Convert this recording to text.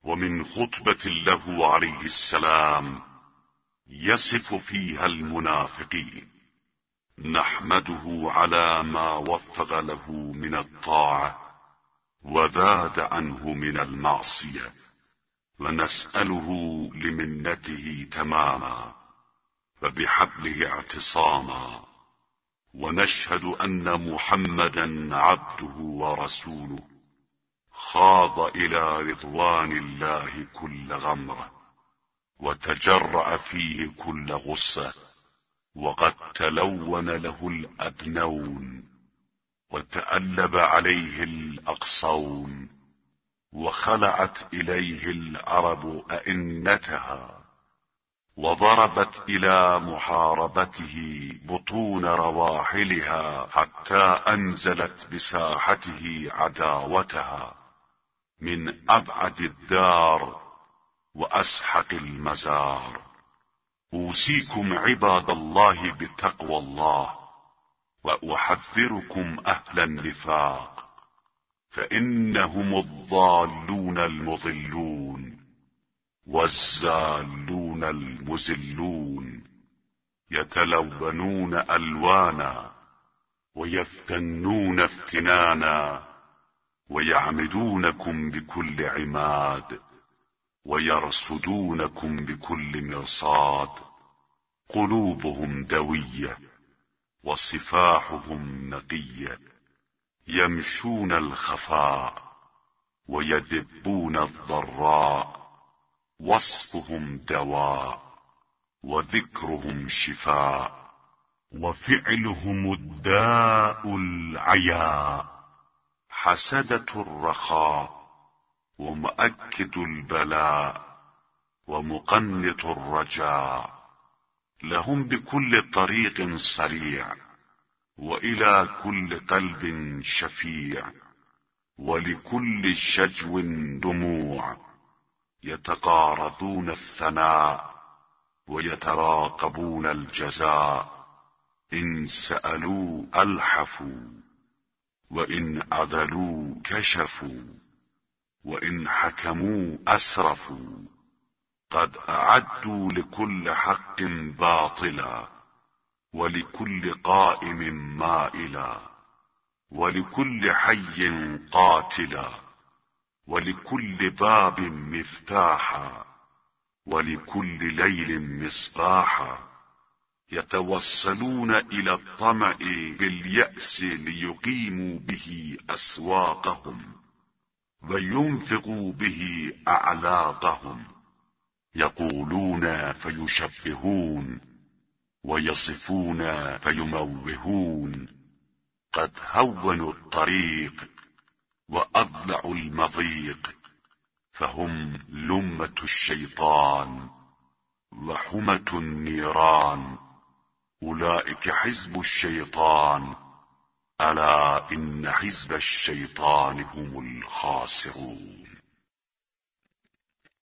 ومن خطبة له عليه السلام يصف فيها المنافقين: نحمده على ما وفق له من الطاعة وزاد عنه من المعصية، ونسأله لمنته تماما وبحبله اعتصاما، ونشهد أن محمدا عبده ورسوله خاض إلى رضوان الله كل غمرة، وتجرأ فيه كل غصة، وقد تلون له الأبنون وتألب عليه الأقصون، وخلعت إليه العرب أئنتها، وضربت إلى محاربته بطون رواحلها، حتى أنزلت بساحته عداوتها من أبعد الدار وأسحق المزار. أوصيكم عباد الله بتقوى الله، وأحذركم أهل النفاق، فإنهم الضالون المضلون والزالون المزلون، يتلونون ألوانا ويفتنون افتنانا، ويعمدونكم بكل عماد، ويرصدونكم بكل مرصاد. قلوبهم دوية وصفاحهم نقية، يمشون الخفاء ويدبون الضراء، وصفهم دواء وذكرهم شفاء، وفعلهم الداء العياء. حسدة الرخاء ومؤكد البلاء ومقنط الرجاء، لهم بكل طريق صريع، وإلى كل قلب شفيع، ولكل شجو دموع. يتقارضون الثناء ويتراقبون الجزاء، إن سألوا ألحفوا، وإن عدلوا كشفوا، وإن حكموا أسرفوا. قد أعدوا لكل حق باطلا، ولكل قائم مائلا، ولكل حي قاتلا، ولكل باب مفتاحا، ولكل ليل مصباحا. يتوصلون إلى الطمع باليأس ليقيموا به أسواقهم، وينفقوا به أعلاقهم. يقولون فيشبهون، ويصفون فيموهون. قد هونوا الطريق وأضلعوا المضيق، فهم لمة الشيطان وحمة النيران. أولئك حزب الشيطان، ألا إن حزب الشيطان هم الخاسرون.